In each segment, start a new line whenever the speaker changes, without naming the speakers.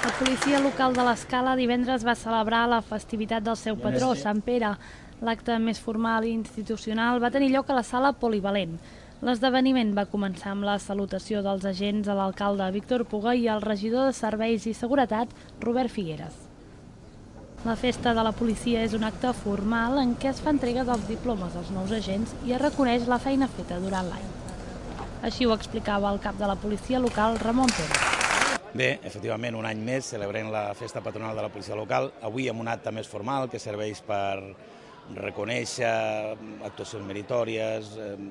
La policia local de l'Escala divendres va celebrar la festivitat del seu patró, Sant Pere. L'acte més formal i institucional va tenir lloc a la sala Polivalent. L'esdeveniment va començar amb la salutació dels agents a l'alcalde Víctor Puga i al regidor de Serveis i Seguretat, Robert Figueres. La festa de la policia és un acte formal en què es fa entrega dels diplomes als nous agents i es reconeix la feina feta durant l'any. Així ho explicava el cap de la policia local, Ramon Pérez.
Bé, efectivament, un any més celebrem la festa patronal de la policia local, avui amb un acte més formal que serveix per reconèixer actuacions meritòries,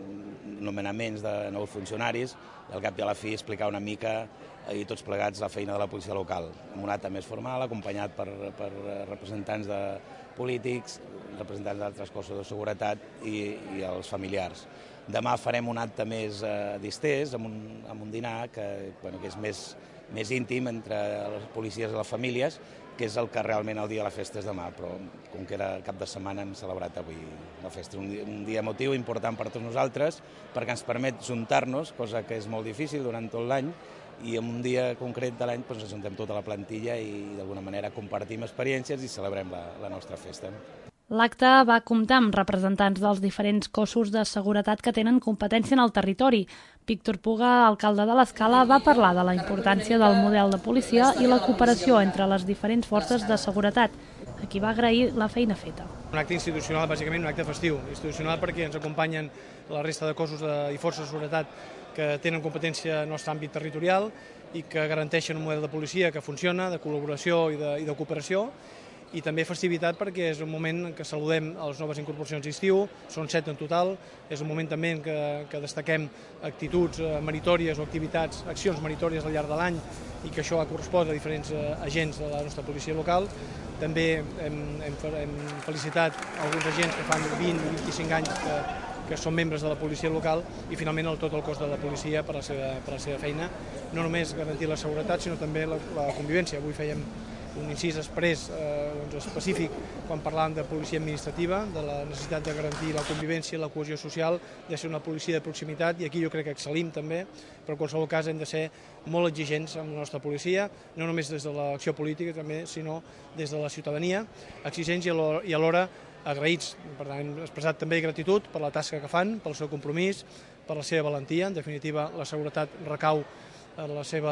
nomenaments de nous funcionaris i al cap i a la fi explicar una mica i tots plegats la feina de la policia local. Amb un acte més formal, acompanyat per representants de polítics, representants d'altres cossos de seguretat i els familiars. Demà farem un acte més distès, amb un dinar que és més íntim entre les policies i les famílies, que és el que realment el dia de la festa és demà, però com que era cap de setmana hem celebrat avui la festa. Un dia emotiu important per tots nosaltres, perquè ens permet juntar-nos, cosa que és molt difícil durant tot l'any, i en un dia concret de l'any ens ajuntem tota la plantilla i d'alguna manera compartim experiències i celebrem la nostra festa.
L'acte va comptar amb representants dels diferents cossos de seguretat que tenen competència en el territori. Víctor Puga, alcalde de l'Escala, va parlar de la importància del model de policia i la cooperació entre les diferents forces de seguretat, a qui va agrair la feina feta.
Un acte institucional, bàsicament un acte festiu. Institucional perquè ens acompanyen la resta de cossos i forces de seguretat que tenen competència en el nostre àmbit territorial i que garanteixen un model de policia que funciona, de col·laboració i de cooperació, i també festivitat perquè és un moment en què saludem a les noves incorporacions d'estiu, són 7 en total, és un moment també en què destaquem actituds meritòries o accions meritòries al llarg de l'any i que això ha correspost a diferents agents de la nostra policia local. També hem felicitat alguns agents que fan 20 o 25 anys que són membres de la policia local i finalment tot el cos de la policia per la seva feina, no només garantir la seguretat sinó també la convivència. Avui fèiem un incís exprés específic quan parlàvem de policia administrativa, de la necessitat de garantir la convivència i la cohesió social, de ser una policia de proximitat, i aquí jo crec que excel·lim també, però en qualsevol cas hem de ser molt exigents amb la nostra policia, no només des de l'acció política també, sinó des de la ciutadania, exigents i alhora agraïts. Per tant, hem expressat també gratitud per la tasca que fan, pel seu compromís, per la seva valentia. En definitiva, la seguretat recau en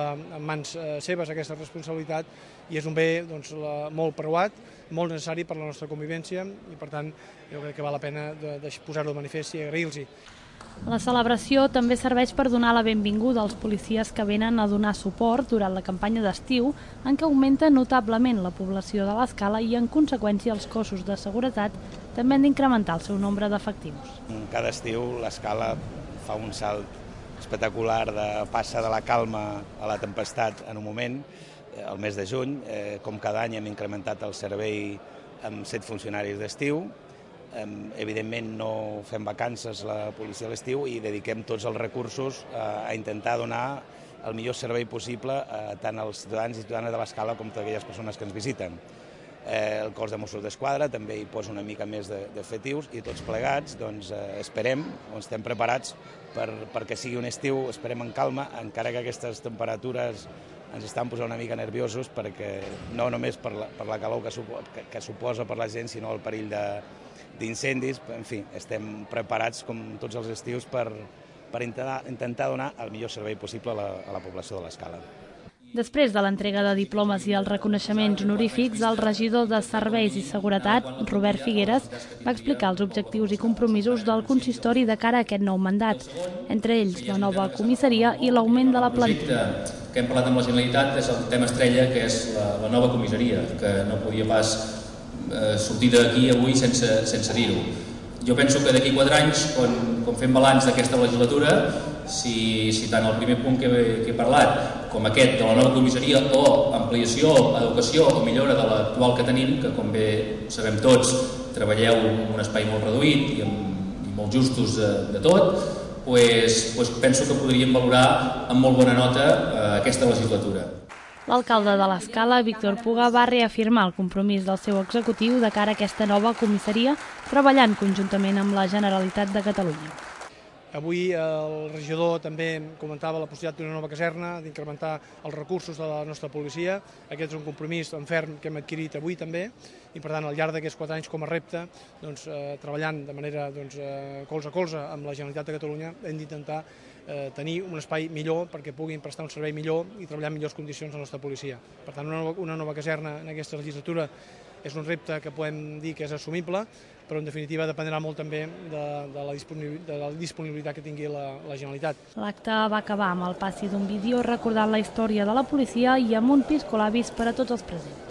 mans seves aquesta responsabilitat i és un bé molt preuat, molt necessari per la nostra convivència i per tant jo crec que val la pena posar-ho de manifest i agrair-los.
La celebració també serveix per donar la benvinguda als policies que venen a donar suport durant la campanya d'estiu en què augmenta notablement la població de l'Escala i en conseqüència els cossos de seguretat també han d'incrementar el seu nombre d'efectius.
Cada estiu l'Escala fa un salt espectacular, passa de la calma a la tempestat en un moment, el mes de juny. Com cada any hem incrementat el servei amb 7 funcionaris d'estiu. Evidentment no fem vacances la policia a l'estiu i dediquem tots els recursos a intentar donar el millor servei possible tant als ciutadans i ciutadanes de l'Escala com a aquelles persones que ens visiten. El cos de Mossos d'Esquadra també hi posa una mica més d'efectius i tots plegats esperem, estem preparats perquè sigui un estiu, esperem en calma, encara que aquestes temperatures ens estan posant una mica nerviosos perquè no només per la calor que suposa per la gent, sinó el perill d'incendis. En fi, estem preparats com tots els estius per intentar donar el millor servei possible a la població de l'Escala.
Després de l'entrega de diplomes i els reconeixements honorífics, el regidor de Serveis i Seguretat, Robert Figueres, va explicar els objectius i compromisos del consistori de cara a aquest nou mandat, entre ells la nova comissaria i l'augment de la plantilla.
El projecte que hem parlat amb la Generalitat és el tema estrella, que és la nova comissaria, que no podia pas sortir d'aquí avui sense dir-ho. Jo penso que d'aquí 4 anys, quan fem balanç d'aquesta legislatura, si tant el primer punt que he parlat com aquest de la nova comissaria o ampliació, educació o millora de l'actual que tenim, que com bé sabem tots treballeu en un espai molt reduït i molt justos de tot, penso que podríem valorar amb molt bona nota aquesta legislatura.
L'alcalde de l'Escala, Víctor Puga, va reafirmar el compromís del seu executiu de cara a aquesta nova comissaria, treballant conjuntament amb la Generalitat de Catalunya.
Avui el regidor també comentava la possibilitat d'una nova caserna, d'incrementar els recursos de la nostra policia. Aquest és un compromís en ferm que hem adquirit avui també i, per tant, al llarg d'aquests 4 anys com a repte, treballant de manera colze a colze amb la Generalitat de Catalunya, hem d'intentar tenir un espai millor perquè puguin prestar un servei millor i treballar en millors condicions la nostra policia. Per tant, una nova caserna en aquesta legislatura és un repte que podem dir que és assumible, però en definitiva dependrà molt també de la disponibilitat que tingui la Generalitat.
L'acte va acabar amb el passi d'un vídeo recordant la història de la policia i amb un piscolabis per a tots els presents.